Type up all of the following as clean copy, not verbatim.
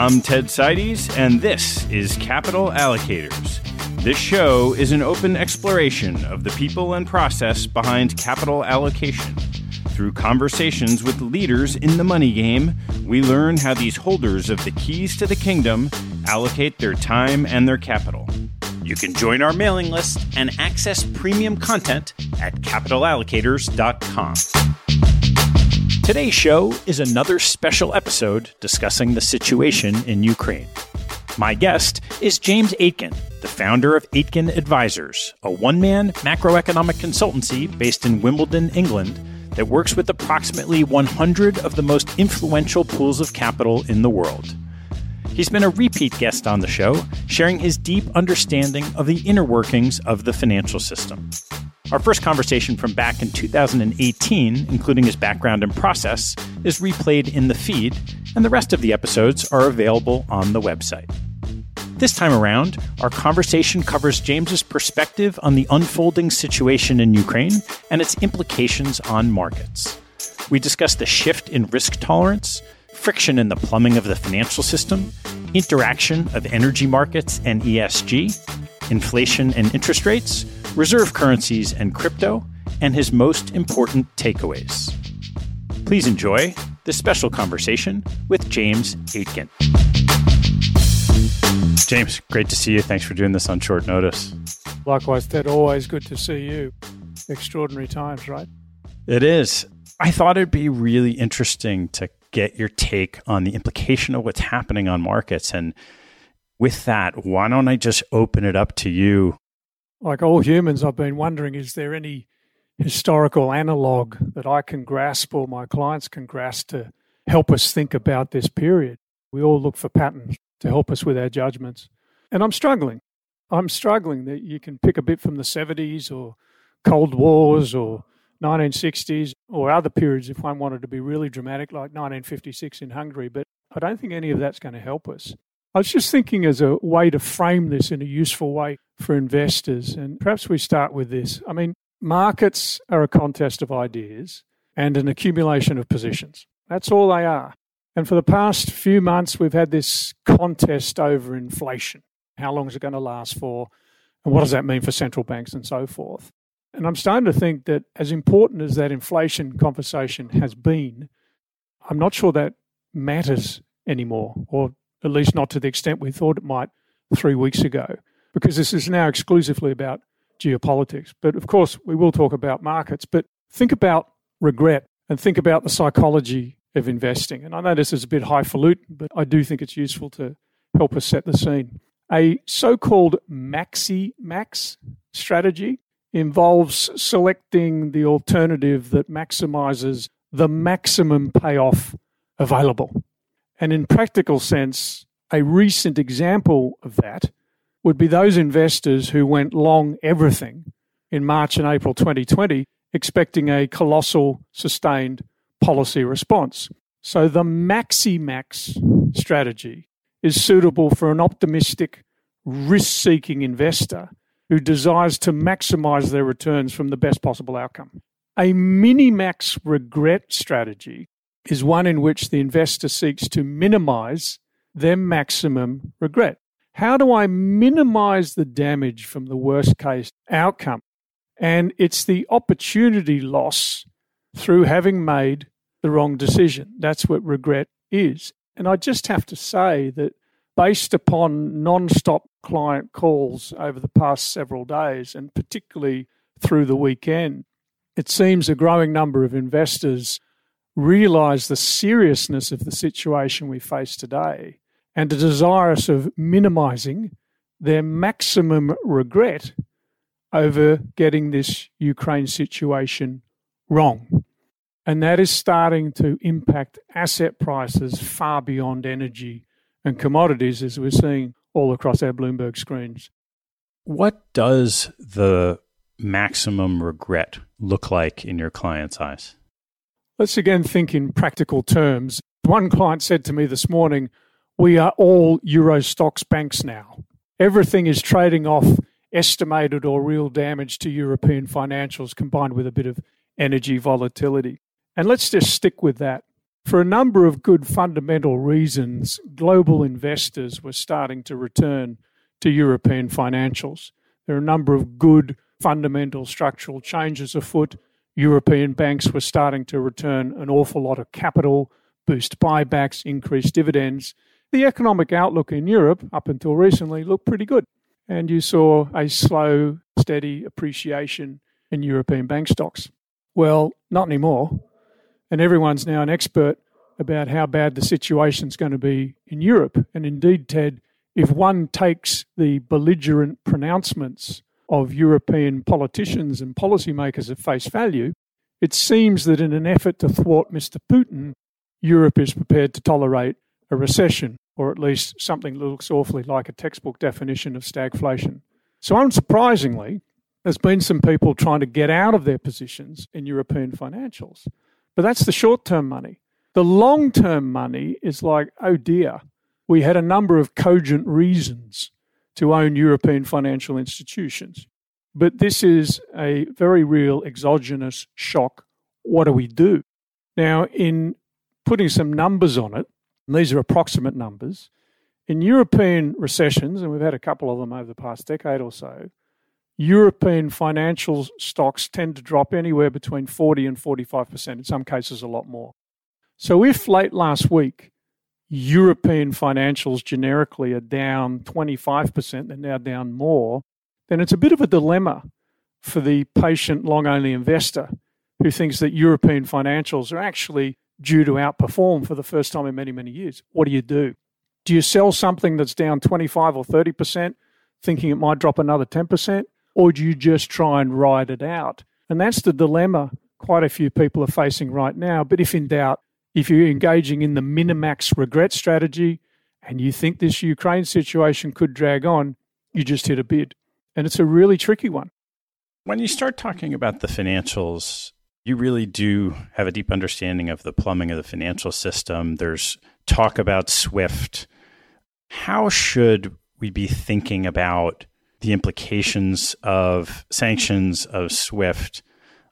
I'm Ted Seides, and this is Capital Allocators. This show is an open exploration of the people and process behind capital allocation. Through conversations with leaders in the money game, we learn how these holders of the keys to the kingdom allocate their time and their capital. You can join our mailing list and access premium content at capitalallocators.com. Today's show is another special episode discussing the situation in Ukraine. My guest is James Aitken, the founder of Aitken Advisors, a one-man macroeconomic consultancy based in Wimbledon, England, that works with approximately 100 of the most influential pools of capital in the world. He's been a repeat guest on the show, sharing his deep understanding of the inner workings of the financial system. Our first conversation from back in 2018, including his background and process, is replayed in the feed, and the rest of the episodes are available on the website. This time around, our conversation covers James's perspective on the unfolding situation in Ukraine and its implications on markets. We discuss the shift in risk tolerance, friction in the plumbing of the financial system, interaction of energy markets and ESG, inflation and interest rates, reserve currencies and crypto, and his most important takeaways. Please enjoy this special conversation with James Aitken. James, great to see you. Thanks for doing this on short notice. Likewise, Ted. Always good to see you. Extraordinary times, right? It is. I thought it'd be really interesting to get your take on the implication of what's happening on markets. And with that, why don't I just open it up to you? Like all humans, I've been wondering, is there any historical analog that I can grasp or my clients can grasp to help us think about this period? We all look for patterns to help us with our judgments. And I'm struggling. That you can pick a bit from the 70s or Cold Wars or 1960s or other periods if one wanted to be really dramatic, like 1956 in Hungary. But I don't think any of that's going to help us. I was just thinking as a way to frame this in a useful way for investors. And perhaps we start with this. I mean, markets are a contest of ideas and an accumulation of positions. That's all they are. And for the past few months, we've had this contest over inflation. How long is it going to last for? And what does that mean for central banks and so forth? And I'm starting to think that as important as that inflation conversation has been, I'm not sure that matters anymore, or at least not to the extent we thought it might 3 weeks ago, because this is now exclusively about geopolitics. But of course, we will talk about markets, but think about regret and think about the psychology of investing. And I know this is a bit highfalutin, but I do think it's useful to help us set the scene. A so-called maxi-max strategy involves selecting the alternative that maximizes the maximum payoff available. And in practical sense, a recent example of that would be those investors who went long everything in March and April 2020, expecting a colossal sustained policy response. So the maxi-max strategy is suitable for an optimistic, risk-seeking investor who desires to maximize their returns from the best possible outcome. A mini-max regret strategy is one in which the investor seeks to minimize their maximum regret. How do I minimize the damage from the worst case outcome? And it's the opportunity loss through having made the wrong decision. That's what regret is. And I just have to say that based upon non-stop client calls over the past several days, and particularly through the weekend, it seems a growing number of investors realize the seriousness of the situation we face today and are desirous of minimizing their maximum regret over getting this Ukraine situation wrong. And that is starting to impact asset prices far beyond energy and commodities, as we're seeing all across our Bloomberg screens. What does the maximum regret look like in your client's eyes? Let's again think in practical terms. One client said to me this morning, we are all Euro stocks banks now. Everything is trading off estimated or real damage to European financials combined with a bit of energy volatility. And let's just stick with that. For a number of good fundamental reasons, global investors were starting to return to European financials. There are a number of good fundamental structural changes afoot. European banks were starting to return an awful lot of capital, boost buybacks, increase dividends. The economic outlook in Europe, up until recently, looked pretty good. And you saw a slow, steady appreciation in European bank stocks. Well, not anymore. And everyone's now an expert about how bad the situation's going to be in Europe. And indeed, Ted, if one takes the belligerent pronouncements of European politicians and policymakers at face value, it seems that in an effort to thwart Mr. Putin, Europe is prepared to tolerate a recession, or at least something that looks awfully like a textbook definition of stagflation. So unsurprisingly, there's been some people trying to get out of their positions in European financials. But that's the short-term money. The long-term money is like, oh dear, we had a number of cogent reasons to own European financial institutions. But this is a very real exogenous shock. What do we do? Now, in putting some numbers on it, and these are approximate numbers, in European recessions, and we've had a couple of them over the past decade or so, European financial stocks tend to drop anywhere between 40 and 45%, in some cases a lot more. So if late last week, European financials generically are down 25%, they're now down more, then it's a bit of a dilemma for the patient long-only investor who thinks that European financials are actually due to outperform for the first time in many, many years. What do? Do you sell something that's down 25 or 30%, thinking it might drop another 10%, or do you just try and ride it out? And that's the dilemma quite a few people are facing right now. But if in doubt, if you're engaging in the minimax regret strategy and you think this Ukraine situation could drag on, you just hit a bid. And it's a really tricky one. When you start talking about the financials, you really do have a deep understanding of the plumbing of the financial system. There's talk about SWIFT. How should we be thinking about the implications of sanctions of SWIFT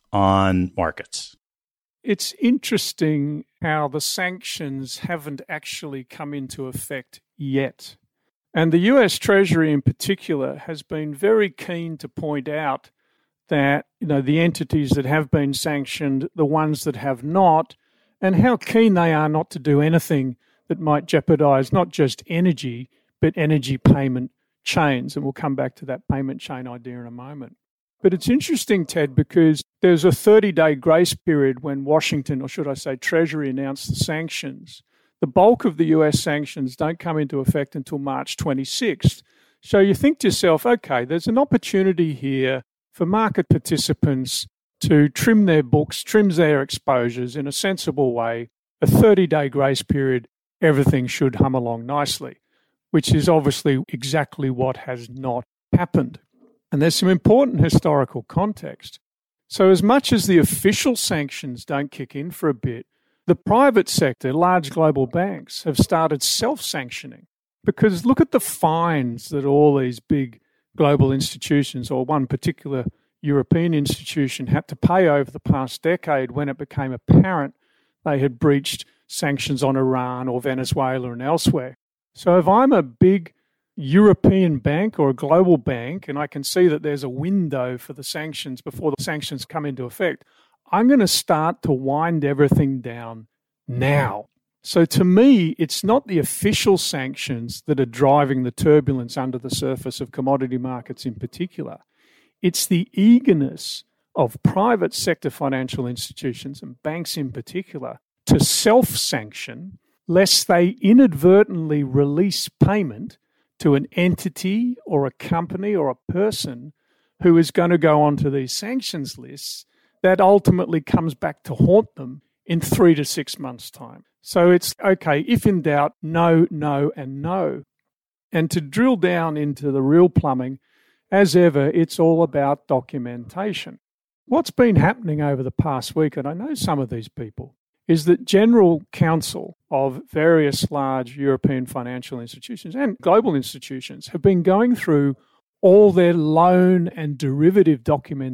on markets? It's interesting how the sanctions haven't actually come into effect yet. And the US Treasury in particular has been very keen to point out that, the entities that have been sanctioned, the ones that have not, and how keen they are not to do anything that might jeopardize not just energy, but energy payment chains. And we'll come back to that payment chain idea in a moment. But it's interesting, Ted, because there's a 30-day grace period when Washington, or should I say Treasury, announced the sanctions. The bulk of the US sanctions don't come into effect until March 26th. So you think to yourself, okay, there's an opportunity here for market participants to trim their books, trim their exposures in a sensible way. A 30-day grace period, everything should hum along nicely, which is obviously exactly what has not happened. And there's some important historical context. So as much as the official sanctions don't kick in for a bit, the private sector, large global banks, have started self-sanctioning. Because look at the fines that all these big global institutions, or one particular European institution, had to pay over the past decade when it became apparent they had breached sanctions on Iran or Venezuela and elsewhere. So if I'm a big European bank or a global bank, and I can see that there's a window for the sanctions before the sanctions come into effect, I'm going to start to wind everything down now. So to me, it's not the official sanctions that are driving the turbulence under the surface of commodity markets in particular. It's the eagerness of private sector financial institutions and banks in particular to self-sanction lest they inadvertently release payment to an entity or a company or a person who is going to go onto these sanctions lists that ultimately comes back to haunt them in 3 to 6 months' time. So it's, okay, if in doubt, no, no, and no. And to drill down into the real plumbing, as ever, it's all about documentation. What's been happening over the past week, and I know some of these people, is that general counsel of various large European financial institutions and global institutions have been going through all their loan and derivative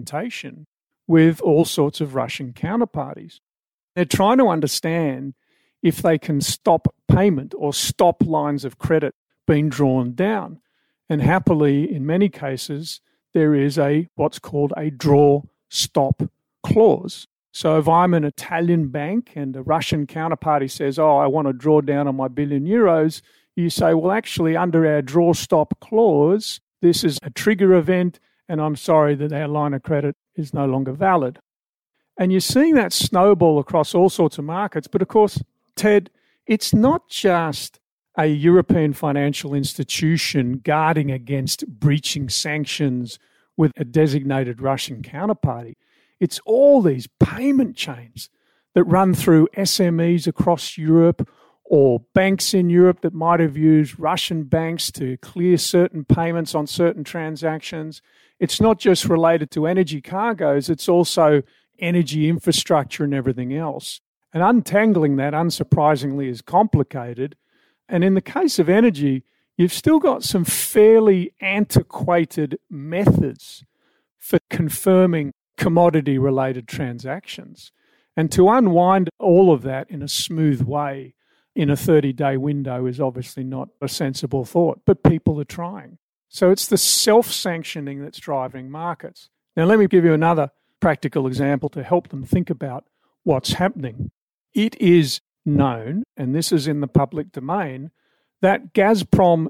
documentation with all sorts of Russian counterparties. They're trying to understand if they can stop payment or stop lines of credit being drawn down. And happily, in many cases, there is what's called a draw stop clause. So if I'm an Italian bank and a Russian counterparty says, I want to draw down on my €1 billion, you say, well, actually, under our draw stop clause, this is a trigger event, and I'm sorry that our line of credit is no longer valid. And you're seeing that snowball across all sorts of markets. But of course, Ted, it's not just a European financial institution guarding against breaching sanctions with a designated Russian counterparty. It's all these payment chains that run through SMEs across Europe or banks in Europe that might have used Russian banks to clear certain payments on certain transactions. It's not just related to energy cargoes, it's also energy infrastructure and everything else. And untangling that, unsurprisingly, is complicated. And in the case of energy, you've still got some fairly antiquated methods for confirming commodity-related transactions. And to unwind all of that in a smooth way in a 30-day window is obviously not a sensible thought, but people are trying. So it's the self-sanctioning that's driving markets. Now, let me give you another practical example to help them think about what's happening. It is known, and this is in the public domain, that Gazprom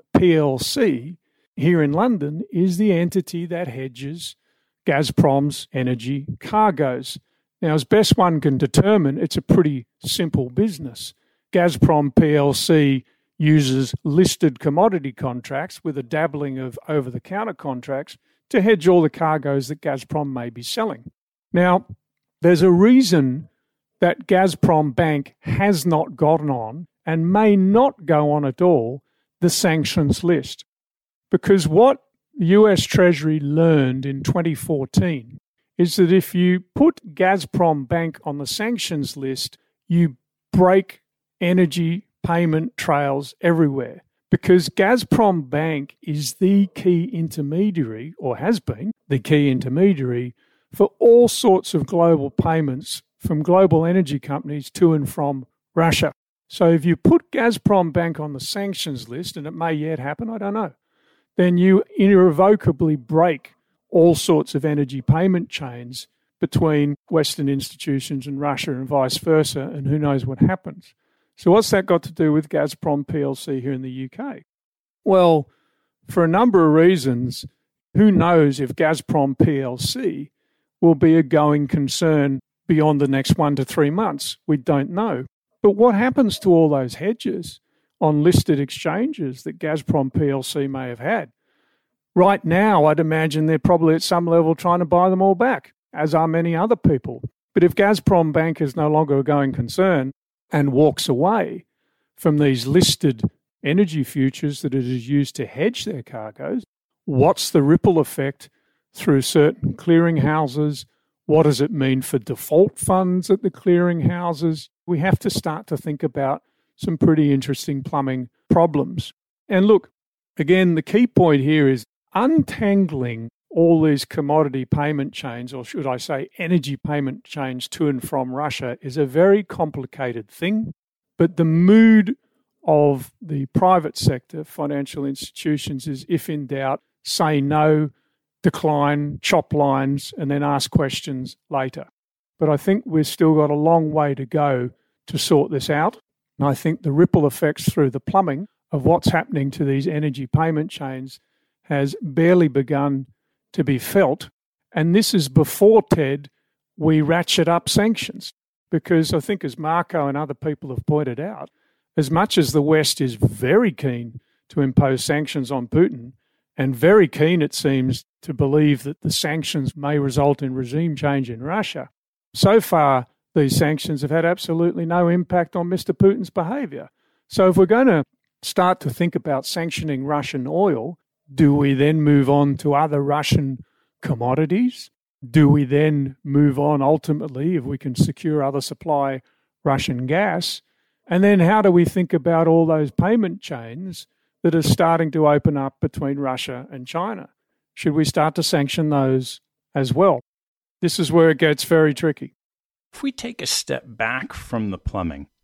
plc here in London is the entity that hedges Gazprom's energy cargoes. Now, as best one can determine, it's a pretty simple business. Gazprom plc uses listed commodity contracts with a dabbling of over-the-counter contracts to hedge all the cargoes that Gazprom may be selling. Now, there's a reason that Gazprom Bank has not gotten on and may not go on at all the sanctions list. Because what the US Treasury learned in 2014 is that if you put Gazprom Bank on the sanctions list, you break energy payment trails everywhere. Because Gazprom Bank is the key intermediary, or has been the key intermediary, for all sorts of global payments from global energy companies to and from Russia. So if you put Gazprom Bank on the sanctions list, and it may yet happen, I don't know, then you irrevocably break all sorts of energy payment chains between Western institutions and Russia and vice versa, and who knows what happens. So what's that got to do with Gazprom plc here in the UK? Well, for a number of reasons, who knows if Gazprom plc will be a going concern beyond the next 1 to 3 months. We don't know. But what happens to all those hedges on listed exchanges that Gazprom plc may have had? Right now, I'd imagine they're probably at some level trying to buy them all back, as are many other people. But if Gazprom Bank is no longer a going concern and walks away from these listed energy futures that it has used to hedge their cargoes, what's the ripple effect through certain clearing houses? What does it mean for default funds at the clearing houses? We have to start to think about some pretty interesting plumbing problems. And look, again, the key point here is untangling all these commodity payment chains, or should I say energy payment chains to and from Russia, is a very complicated thing. But the mood of the private sector, financial institutions, is if in doubt, say no, decline, chop lines, and then ask questions later. But I think we've still got a long way to go to sort this out. And I think the ripple effects through the plumbing of what's happening to these energy payment chains has barely begun to be felt. And this is before, Ted, we ratchet up sanctions. Because I think, as Marco and other people have pointed out, as much as the West is very keen to impose sanctions on Putin, and very keen, it seems, to believe that the sanctions may result in regime change in Russia, so far these sanctions have had absolutely no impact on Mr. Putin's behaviour. So if we're going to start to think about sanctioning Russian oil, do we then move on to other Russian commodities? Do we then move on ultimately, if we can secure other supply, Russian gas? And then how do we think about all those payment chains that are starting to open up between Russia and China? Should we start to sanction those as well? This is where it gets very tricky. If we take a step back from the plumbing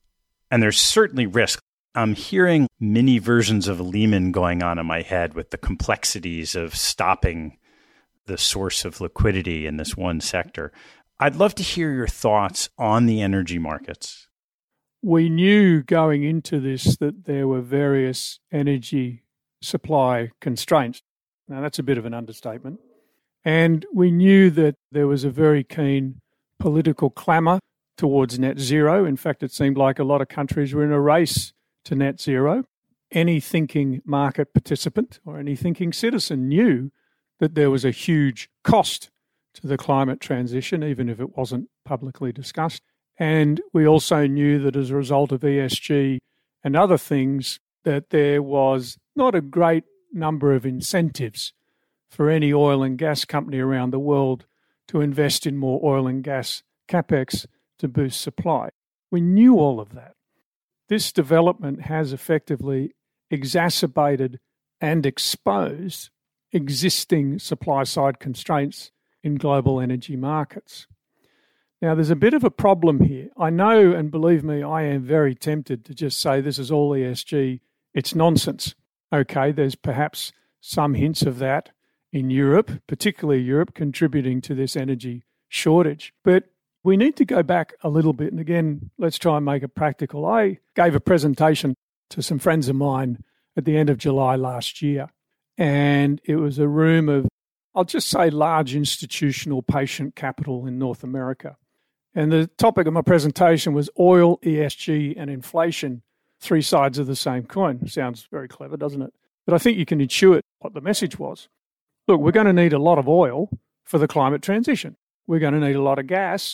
And there's certainly risk. I'm hearing mini versions of Lehman going on in my head with the complexities of stopping the source of liquidity in this one sector. I'd love to hear your thoughts on the energy markets. We knew going into this that there were various energy supply constraints. Now, that's a bit of an understatement. And we knew that there was a very keen political clamour towards net zero. In fact, it seemed like a lot of countries were in a race to net zero. Any thinking market participant or any thinking citizen knew that there was a huge cost to the climate transition, even if it wasn't publicly discussed. And we also knew that as a result of ESG and other things, that there was not a great number of incentives for any oil and gas company around the world to invest in more oil and gas capex to boost supply. We knew all of that. This development has effectively exacerbated and exposed existing supply-side constraints in global energy markets. Now, there's a bit of a problem here. I know, and believe me, I am very tempted to just say this is all ESG. It's nonsense. Okay, there's perhaps some hints of that in Europe, particularly Europe, contributing to this energy shortage. But we need to go back a little bit. And again, let's try and make it practical. I gave a presentation to some friends of mine at the end of July last year. And it was a room of, I'll just say, large institutional patient capital in North America. And the topic of my presentation was oil, ESG, and inflation, three sides of the same coin. Sounds very clever, doesn't it? But I think you can intuit what the message was. Look, we're going to need a lot of oil for the climate transition. We're going to need a lot of gas.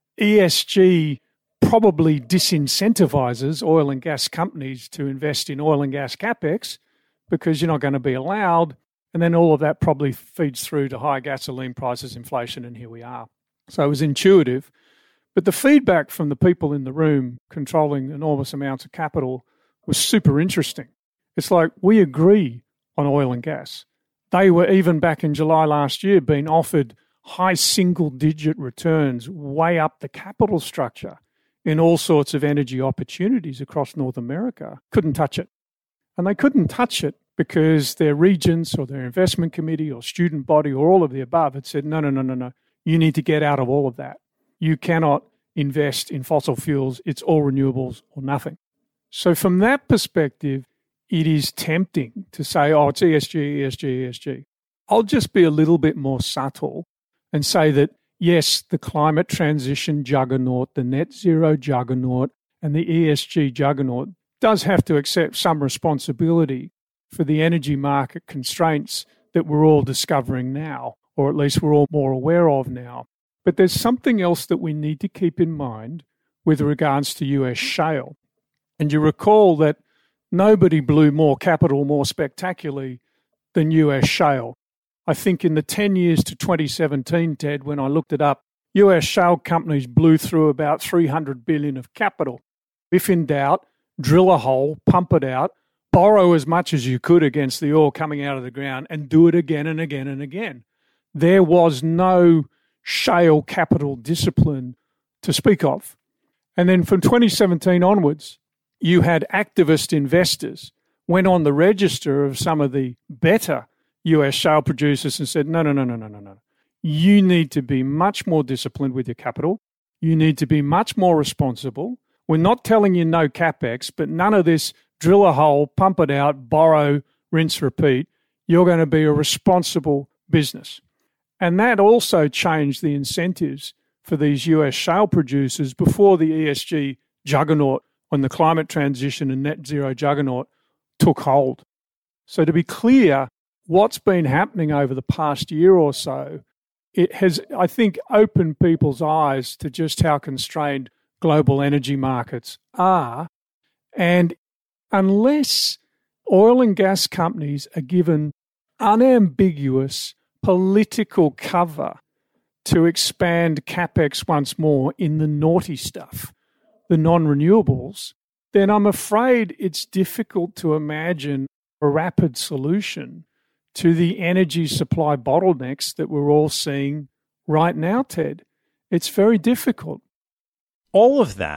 ESG probably disincentivizes oil and gas companies to invest in oil and gas capex because you're not going to be allowed. And then all of that probably feeds through to high gasoline prices, inflation, and here we are. So it was intuitive. But the feedback from the people in the room controlling enormous amounts of capital was super interesting. It's like, we agree on oil and gas. They were, even back in July last year, being offered high single-digit returns way up the capital structure in all sorts of energy opportunities across North America. Couldn't touch it. And they couldn't touch it because their regents or their investment committee or student body or all of the above had said, no. You need to get out of all of that. You cannot invest in fossil fuels. It's all renewables or nothing. So from that perspective, it is tempting to say, oh, it's ESG. I'll just be a little bit more subtle and say that, yes, the climate transition juggernaut, the net zero juggernaut, and the ESG juggernaut does have to accept some responsibility for the energy market constraints that we're all discovering now, or at least we're all more aware of now. But there's something else that we need to keep in mind with regards to US shale. And you recall that nobody blew more capital more spectacularly than US shale. I think in the 10 years to 2017, Ted, when I looked it up, US shale companies blew through about $300 billion of capital. If in doubt, drill a hole, pump it out, borrow as much as you could against the oil coming out of the ground, and do it again and again and again. There was no shale capital discipline to speak of. And then from 2017 onwards, you had activist investors went on the register of some of the better US shale producers and said, no. You need to be much more disciplined with your capital. You need to be much more responsible. We're not telling you no capex, but none of this drill a hole, pump it out, borrow, rinse, repeat. You're going to be a responsible business. And that also changed the incentives for these US shale producers before the ESG juggernaut on the climate transition and net zero juggernaut took hold. So to be clear, what's been happening over the past year or so, it has, I think, opened people's eyes to just how constrained global energy markets are. And unless oil and gas companies are given unambiguous political cover to expand capex once more in the naughty stuff, the non-renewables, then I'm afraid it's difficult to imagine a rapid solution to the energy supply bottlenecks that we're all seeing right now, Ted. It's very difficult. All of that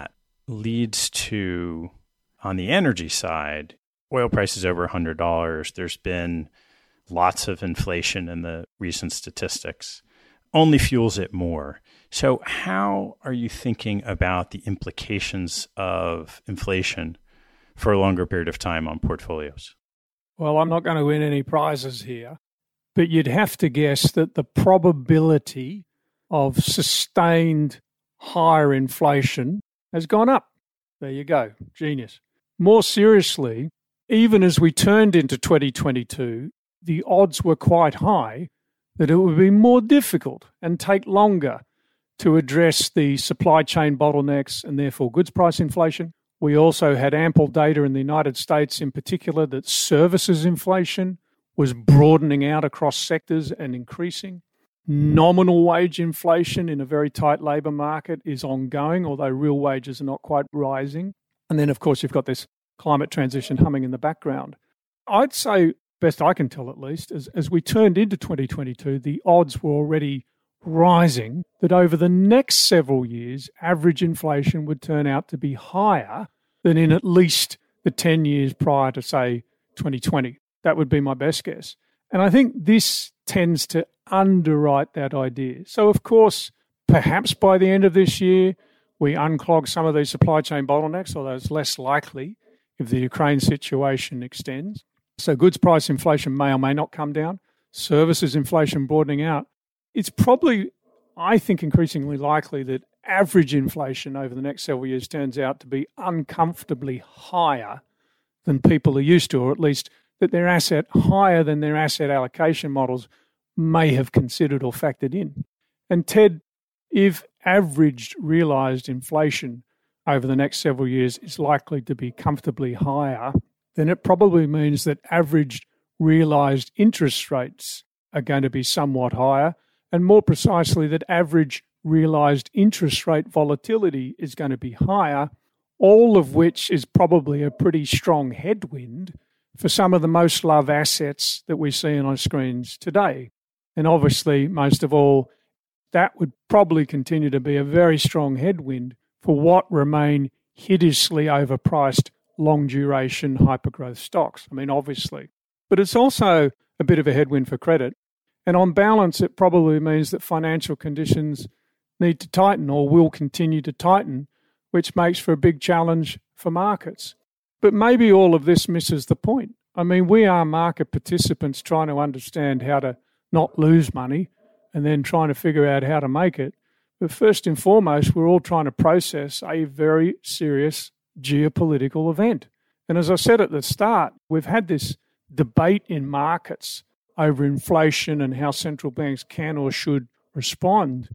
leads to, on the energy side, oil prices over $100. There's been lots of inflation in the recent statistics, only fuels it more. So how are you thinking about the implications of inflation for a longer period of time on portfolios? Well, I'm not going to win any prizes here, but you'd have to guess that the probability of sustained higher inflation has gone up. There you go. Genius. More seriously, even as we turned into 2022, the odds were quite high that it would be more difficult and take longer to address the supply chain bottlenecks and therefore goods price inflation. We also had ample data in the United States in particular that services inflation was broadening out across sectors and increasing. Nominal wage inflation in a very tight labour market is ongoing, although real wages are not quite rising. And then, of course, you've got this climate transition humming in the background. I'd say, best I can tell at least, as we turned into 2022, the odds were already rising that over the next several years, average inflation would turn out to be higher than in at least the 10 years prior to, say, 2020. That would be my best guess. And I think this tends to underwrite that idea. So, of course, perhaps by the end of this year, we unclog some of these supply chain bottlenecks, although it's less likely if the Ukraine situation extends. So goods price inflation may or may not come down. Services inflation broadening out. It's probably, I think, increasingly likely that average inflation over the next several years turns out to be uncomfortably higher than people are used to, or at least that their asset higher than their asset allocation models may have considered or factored in. And Ted, if averaged realised inflation over the next several years is likely to be comfortably higher, then it probably means that averaged realised interest rates are going to be somewhat higher, and more precisely that average realised interest rate volatility is going to be higher, all of which is probably a pretty strong headwind for some of the most loved assets that we see on our screens today. And obviously, most of all, that would probably continue to be a very strong headwind for what remain hideously overpriced long-duration hypergrowth stocks. I mean, obviously. But it's also a bit of a headwind for credit. And on balance, it probably means that financial conditions need to tighten or will continue to tighten, which makes for a big challenge for markets. But maybe all of this misses the point. I mean, we are market participants trying to understand how to not lose money and then trying to figure out how to make it. But first and foremost, we're all trying to process a very serious geopolitical event. And as I said at the start, we've had this debate in markets over inflation and how central banks can or should respond.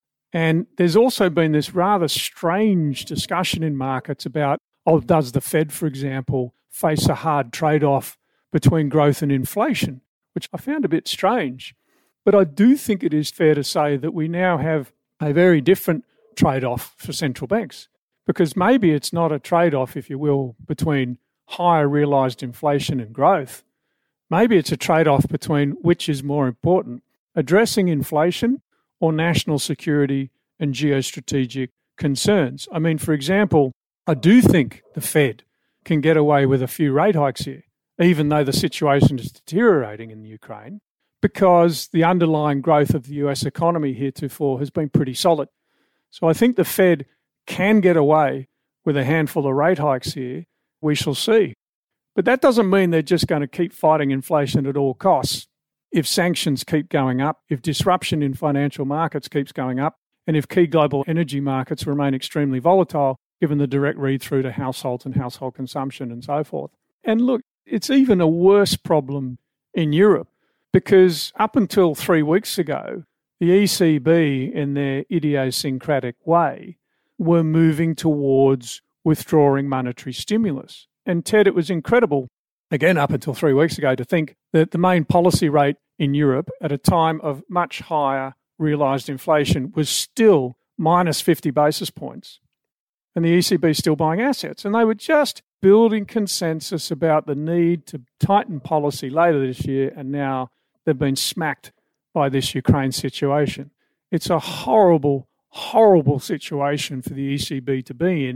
And there's also been this rather strange discussion in markets about, does the Fed, for example, face a hard trade-off between growth and inflation, which I found a bit strange. But I do think it is fair to say that we now have a very different trade-off for central banks, because maybe it's not a trade-off, if you will, between higher realised inflation and growth. Maybe it's a trade-off between which is more important, addressing inflation or national security and geostrategic concerns. I mean, for example, I do think the Fed can get away with a few rate hikes here, even though the situation is deteriorating in Ukraine, because the underlying growth of the US economy heretofore has been pretty solid. So I think the Fed can get away with a handful of rate hikes here. We shall see. But that doesn't mean they're just going to keep fighting inflation at all costs. If sanctions keep going up, if disruption in financial markets keeps going up, and if key global energy markets remain extremely volatile, given the direct read-through to households and household consumption and so forth. And look, it's even a worse problem in Europe, because up until 3 weeks ago, the ECB, in their idiosyncratic way, were moving towards withdrawing monetary stimulus. And Ted, it was incredible, again up until 3 weeks ago, to think that the main policy rate in Europe at a time of much higher realised inflation was still minus 50 basis points. And the ECB is still buying assets. And they were just building consensus about the need to tighten policy later this year, and now they've been smacked by this Ukraine situation. It's a horrible, horrible situation for the ECB to be in.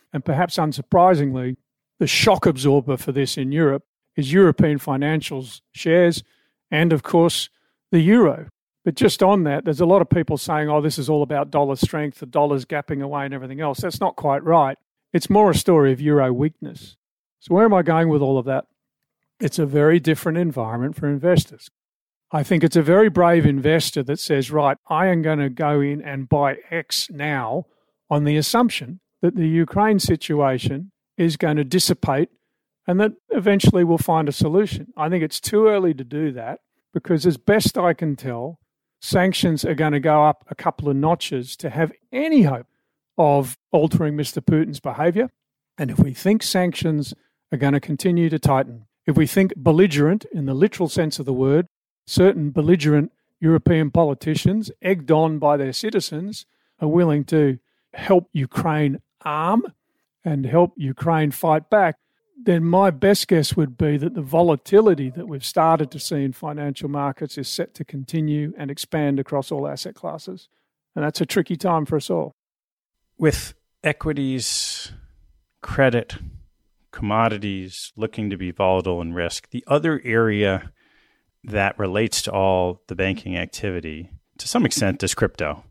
And perhaps unsurprisingly, the shock absorber for this in Europe is European financials shares and, of course, the euro. But just on that, there's a lot of people saying, oh, this is all about dollar strength, the dollar's gapping away and everything else. That's not quite right. It's more a story of euro weakness. So where am I going with all of that? It's a very different environment for investors. I think it's a very brave investor that says, right, I am going to go in and buy X now on the assumption that the Ukraine situation is going to dissipate and that eventually we'll find a solution. I think it's too early to do that because as best I can tell, sanctions are going to go up a couple of notches to have any hope of altering Mr. Putin's behaviour. And if we think sanctions are going to continue to tighten, if we think belligerent in the literal sense of the word, certain belligerent European politicians, egged on by their citizens, are willing to help Ukraine arm and help Ukraine fight back, then my best guess would be that the volatility that we've started to see in financial markets is set to continue and expand across all asset classes. And that's a tricky time for us all. With equities, credit, commodities looking to be volatile and risk, the other area that relates to all the banking activity, to some extent, is crypto.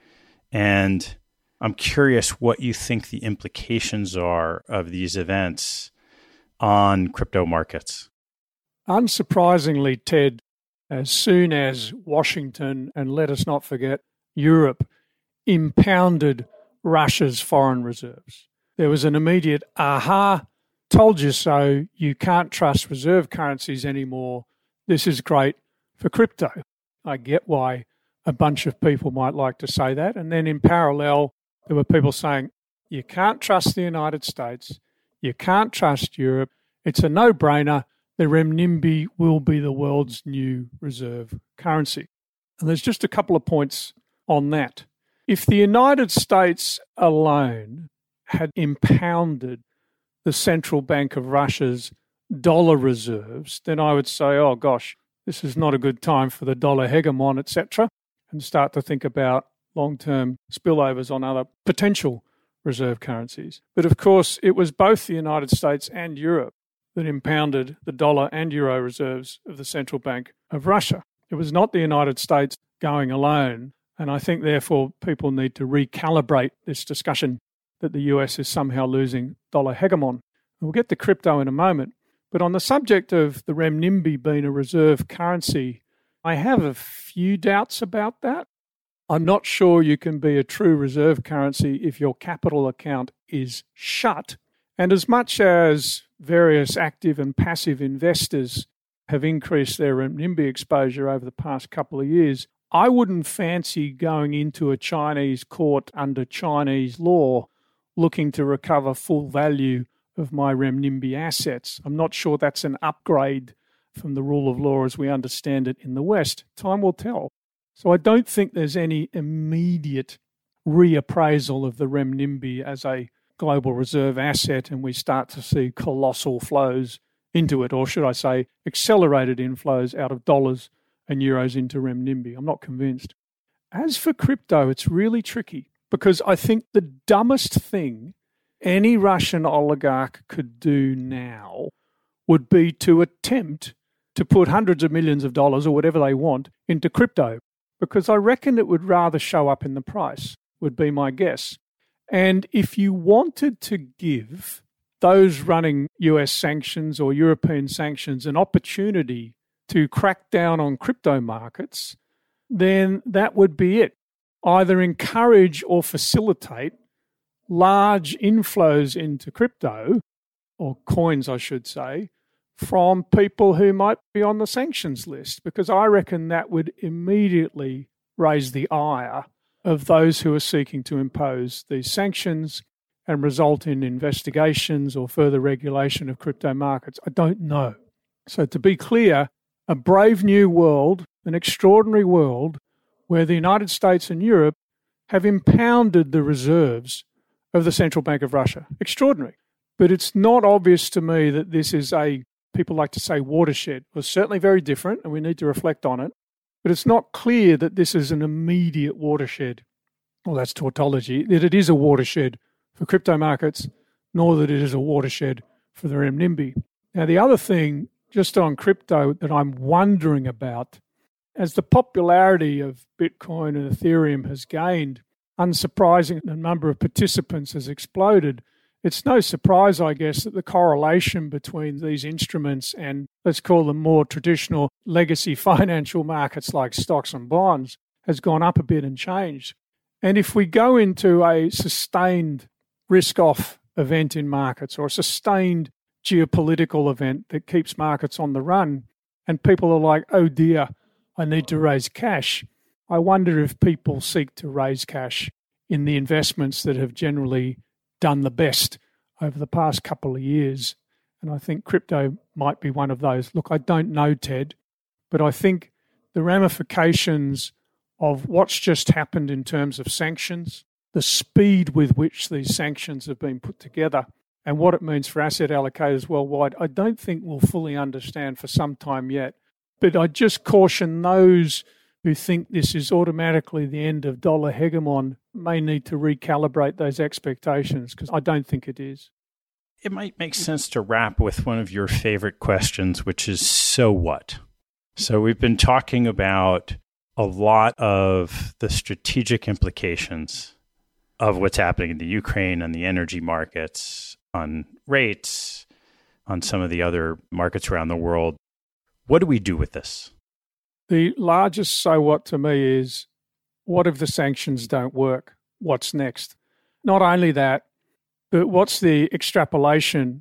And I'm curious what you think the implications are of these events on crypto markets. Unsurprisingly, Ted, as soon as Washington, and let us not forget, Europe, impounded Russia's foreign reserves, there was an immediate, aha, told you so, you can't trust reserve currencies anymore. This is great for crypto. I get why a bunch of people might like to say that. And then in parallel, there were people saying, you can't trust the United States. You can't trust Europe. It's a no-brainer. The renminbi will be the world's new reserve currency. And there's just a couple of points on that. If the United States alone had impounded the central bank of Russia's dollar reserves, then I would say, oh gosh, this is not a good time for the dollar hegemon, etc., and start to think about long-term spillovers on other potential reserve currencies. But of course, it was both the United States and Europe that impounded the dollar and euro reserves of the central bank of Russia. It was not the United States going alone. And I think, therefore, people need to recalibrate this discussion that the US is somehow losing dollar hegemon. We'll get to crypto in a moment. But on the subject of the renminbi being a reserve currency, I have a few doubts about that. I'm not sure you can be a true reserve currency if your capital account is shut. And as much as various active and passive investors have increased their renminbi exposure over the past couple of years, I wouldn't fancy going into a Chinese court under Chinese law looking to recover full value of my renminbi assets. I'm not sure that's an upgrade from the rule of law as we understand it in the West. Time will tell. So I don't think there's any immediate reappraisal of the renminbi as a global reserve asset and we start to see colossal flows into it, or should I say accelerated inflows out of dollars and euros into renminbi. I'm not convinced. As for crypto, it's really tricky because I think the dumbest thing any Russian oligarch could do now would be to attempt to put hundreds of millions of dollars or whatever they want into crypto, because I reckon it would rather show up in the price, would be my guess. And if you wanted to give those running US sanctions or European sanctions an opportunity to crack down on crypto markets, then that would be it. Either encourage or facilitate large inflows into crypto, or coins, I should say, from people who might be on the sanctions list, because I reckon that would immediately raise the ire of those who are seeking to impose these sanctions and result in investigations or further regulation of crypto markets. I don't know. So to be clear, a brave new world, an extraordinary world where the United States and Europe have impounded the reserves of the Central Bank of Russia. Extraordinary. But it's not obvious to me that this is a, people like to say, watershed. It was certainly very different and we need to reflect on it. But it's not clear that this is an immediate watershed. Well, that's tautology. That it is a watershed for crypto markets, nor that it is a watershed for the renminbi. Now, the other thing, just on crypto, that I'm wondering about, as the popularity of Bitcoin and Ethereum has gained, unsurprising, the number of participants has exploded. It's no surprise, I guess, that the correlation between these instruments and, let's call them, more traditional legacy financial markets like stocks and bonds has gone up a bit and changed. And if we go into a sustained risk-off event in markets or a sustained geopolitical event that keeps markets on the run, and people are like, oh dear, I need to raise cash, I wonder if people seek to raise cash in the investments that have generally done the best over the past couple of years. And I think crypto might be one of those. Look, I don't know, Ted, but I think the ramifications of what's just happened in terms of sanctions, the speed with which these sanctions have been put together, and what it means for asset allocators worldwide, I don't think we'll fully understand for some time yet. But I just caution those who think this is automatically the end of dollar hegemon may need to recalibrate those expectations, because I don't think it is. It might make sense to wrap with one of your favorite questions, which is, so what? So we've been talking about a lot of the strategic implications of what's happening in the Ukraine, on the energy markets, on rates, on some of the other markets around the world. What do we do with this? The largest so what to me is, what if the sanctions don't work? What's next? Not only that, but what's the extrapolation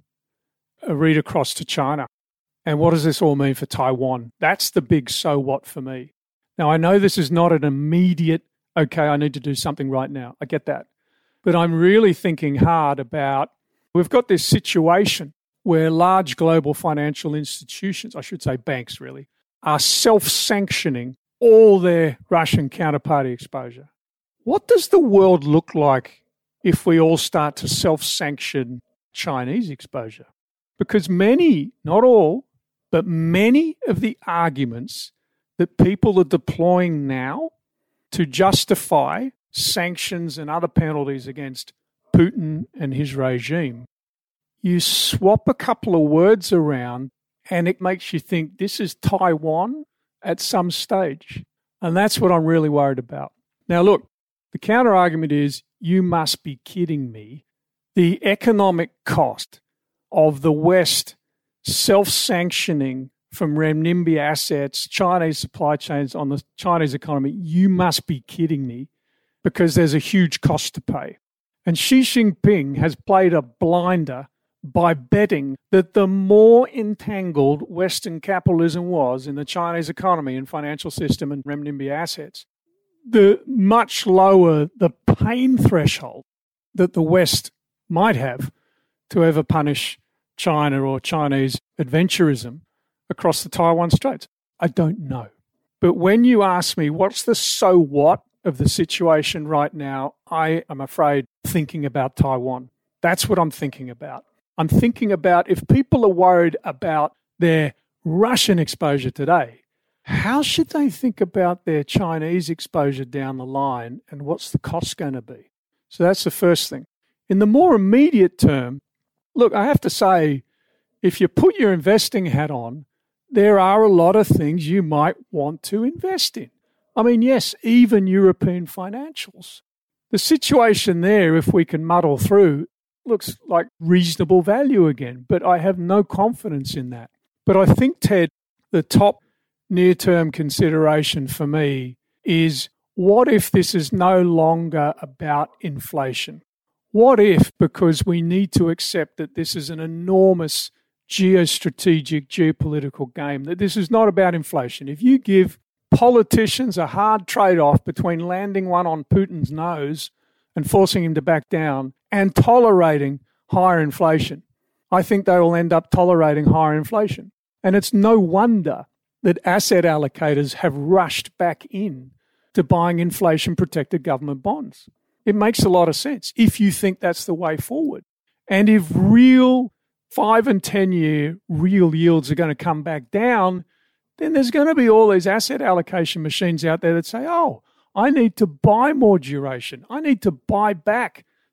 read across to China? And what does this all mean for Taiwan? That's the big so what for me. Now, I know this is not an immediate, okay, I need to do something right now. I get that. But I'm really thinking hard about, we've got this situation where large global financial institutions, I should say banks really, are self-sanctioning all their Russian counterparty exposure. What does the world look like if we all start to self-sanction Chinese exposure? Because many, not all, but many of the arguments that people are deploying now to justify sanctions and other penalties against Putin and his regime, you swap a couple of words around and it makes you think this is Taiwan at some stage. And that's what I'm really worried about. Now, look, the counter-argument is, you must be kidding me. The economic cost of the West self-sanctioning from renminbi assets, Chinese supply chains on the Chinese economy, you must be kidding me, because there's a huge cost to pay. And Xi Jinping has played a blinder by betting that the more entangled Western capitalism was in the Chinese economy and financial system and renminbi assets, the much lower the pain threshold that the West might have to ever punish China or Chinese adventurism across the Taiwan Straits. I don't know. But when you ask me what's the so what of the situation right now, I am afraid thinking about Taiwan. That's what I'm thinking about. I'm thinking about, if people are worried about their Russian exposure today, how should they think about their Chinese exposure down the line, and what's the cost going to be? So that's the first thing. In the more immediate term, look, I have to say, if you put your investing hat on, there are a lot of things you might want to invest in. I mean, yes, even European financials. The situation there, if we can muddle through, looks like reasonable value again, but I have no confidence in that. But I think, Ted, the top near-term consideration for me is, what if this is no longer about inflation? What if, because we need to accept that this is an enormous geostrategic, geopolitical game, that this is not about inflation. If you give politicians a hard trade-off between landing one on Putin's nose and forcing him to back down and tolerating higher inflation, I think they will end up tolerating higher inflation. And it's no wonder that asset allocators have rushed back in to buying inflation-protected government bonds. It makes a lot of sense if you think that's the way forward. And if real 5 and 10-year real yields are going to come back down, then there's going to be all these asset allocation machines out there that say, oh, I need to buy more duration. I need to buy back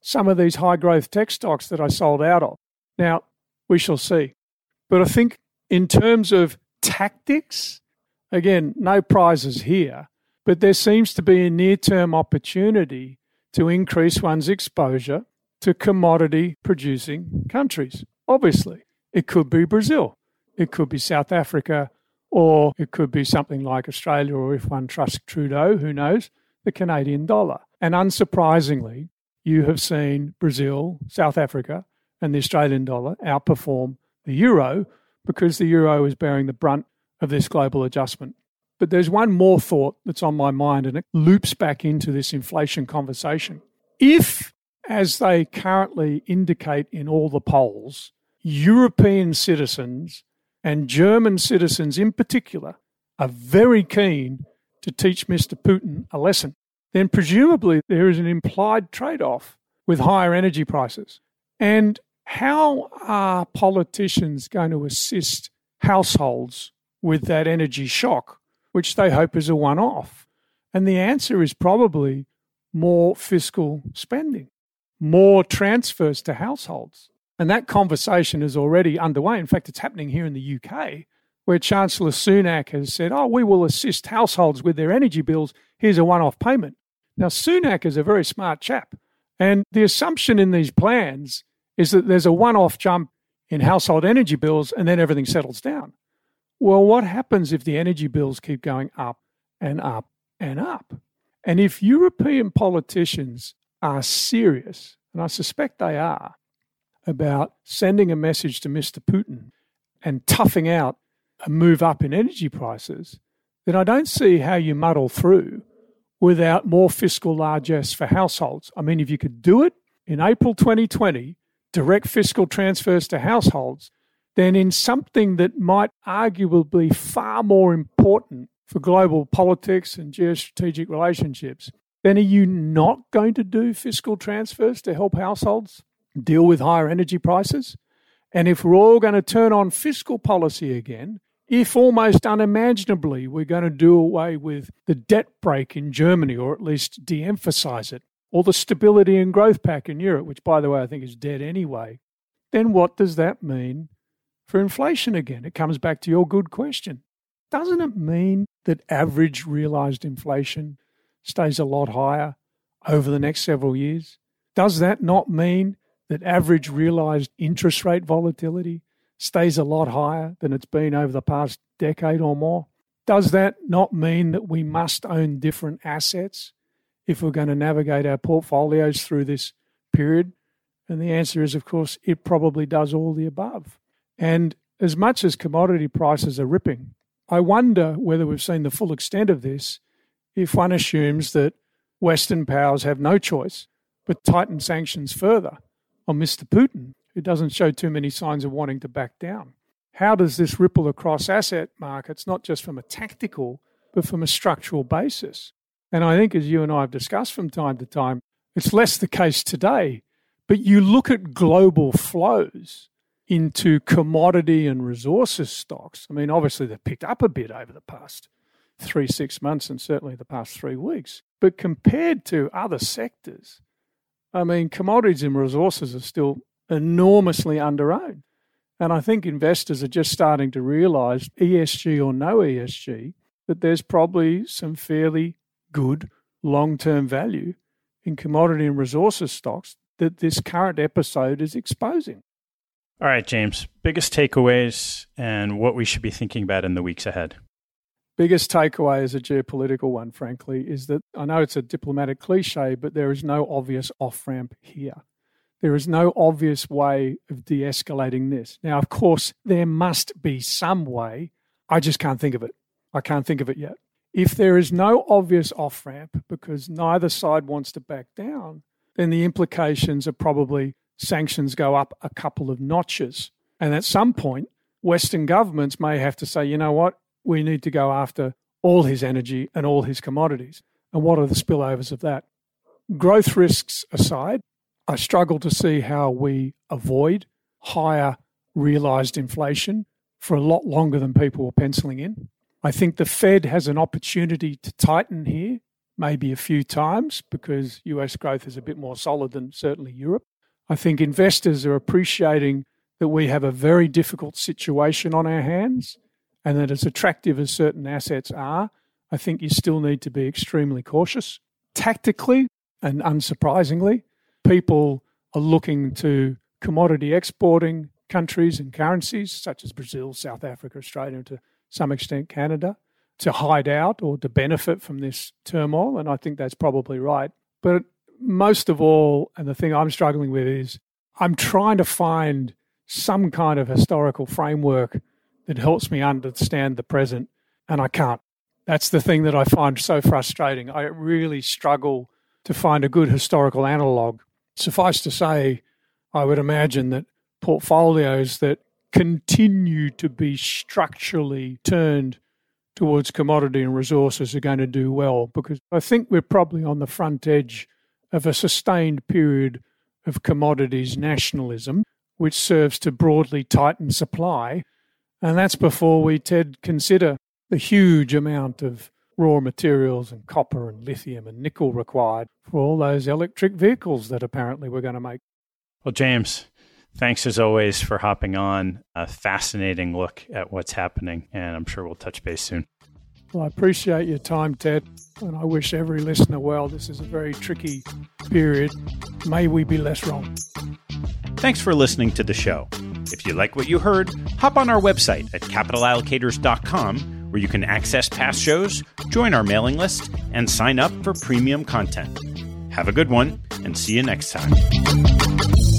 some of these high growth tech stocks that I sold out of. Now, we shall see. But I think in terms of tactics, again, no prizes here, but there seems to be a near-term opportunity to increase one's exposure to commodity-producing countries. Obviously, it could be Brazil, it could be South Africa, or it could be something like Australia, or if one trusts Trudeau, who knows, the Canadian dollar. And unsurprisingly, you have seen Brazil, South Africa, and the Australian dollar outperform the euro because the euro is bearing the brunt of this global adjustment. But there's one more thought that's on my mind, and it loops back into this inflation conversation. If, as they currently indicate in all the polls, European citizens and German citizens in particular are very keen to teach Mr. Putin a lesson, then presumably there is an implied trade-off with higher energy prices. And how are politicians going to assist households with that energy shock, which they hope is a one-off? And the answer is probably more fiscal spending, more transfers to households. And that conversation is already underway. In fact, it's happening here in the UK, where Chancellor Sunak has said, we will assist households with their energy bills. Here's a one-off payment. Now, Sunak is a very smart chap. And the assumption in these plans is that there's a one-off jump in household energy bills and then everything settles down. Well, what happens if the energy bills keep going up and up and up? And if European politicians are serious, and I suspect they are, about sending a message to Mr. Putin and toughing out a move up in energy prices, then I don't see how you muddle through without more fiscal largesse for households. I mean, if you could do it in April 2020, direct fiscal transfers to households, then in something that might arguably be far more important for global politics and geostrategic relationships, then are you not going to do fiscal transfers to help households deal with higher energy prices? And if we're all going to turn on fiscal policy again, if almost unimaginably we're going to do away with the debt brake in Germany, or at least de-emphasize it, or the Stability and Growth Pact in Europe, which, by the way, I think is dead anyway, then what does that mean for inflation again? It comes back to your good question. Doesn't it mean that average realised inflation stays a lot higher over the next several years? Does that not mean that average realised interest rate volatility stays a lot higher than it's been over the past decade or more? Does that not mean that we must own different assets if we're going to navigate our portfolios through this period? And the answer is, of course, it probably does all the above. And as much as commodity prices are ripping, I wonder whether we've seen the full extent of this if one assumes that Western powers have no choice but tighten sanctions further on Mr. Putin, who doesn't show too many signs of wanting to back down. How does this ripple across asset markets, not just from a tactical, but from a structural basis? And I think, as you and I have discussed from time to time, it's less the case today, but you look at global flows into commodity and resources stocks. I mean, obviously they've picked up a bit over the past 3-6 months and certainly the past 3 weeks. But compared to other sectors, I mean, commodities and resources are still enormously underowned. And I think investors are just starting to realise, ESG or no ESG, that there's probably some fairly good long-term value in commodity and resources stocks that this current episode is exposing. All right, James, biggest takeaways and what we should be thinking about in the weeks ahead. Biggest takeaway is a geopolitical one, frankly, is that I know it's a diplomatic cliche, but there is no obvious off-ramp here. There is no obvious way of de-escalating this. Now, of course, there must be some way. I just can't think of it. I can't think of it yet. If there is no obvious off-ramp because neither side wants to back down, then the implications are probably sanctions go up a couple of notches. And at some point, Western governments may have to say, you know what, we need to go after all his energy and all his commodities. And what are the spillovers of that? Growth risks aside, I struggle to see how we avoid higher realised inflation for a lot longer than people were penciling in. I think the Fed has an opportunity to tighten here, maybe a few times because US growth is a bit more solid than certainly Europe. I think investors are appreciating that we have a very difficult situation on our hands and that as attractive as certain assets are, I think you still need to be extremely cautious. Tactically and unsurprisingly, people are looking to commodity exporting countries and currencies such as Brazil, South Africa, Australia, and to some extent Canada, to hide out or to benefit from this turmoil, and I think that's probably right. But most of all, and the thing I'm struggling with is I'm trying to find some kind of historical framework that helps me understand the present, and I can't. That's the thing that I find so frustrating. I really struggle to find a good historical analogue. Suffice to say, I would imagine that portfolios that continue to be structurally turned towards commodity and resources are going to do well, because I think we're probably on the front edge of a sustained period of commodities nationalism, which serves to broadly tighten supply. And that's before we, Ted, consider the huge amount of raw materials and copper and lithium and nickel required for all those electric vehicles that apparently we're going to make. Well, James, thanks as always for hopping on. A fascinating look at what's happening, and I'm sure we'll touch base soon. Well, I appreciate your time, Ted, and I wish every listener well. This is a very tricky period. May we be less wrong. Thanks for listening to the show. If you like what you heard, hop on our website at capitalallocators.com, where you can access past shows, join our mailing list, and sign up for premium content. Have a good one, and see you next time.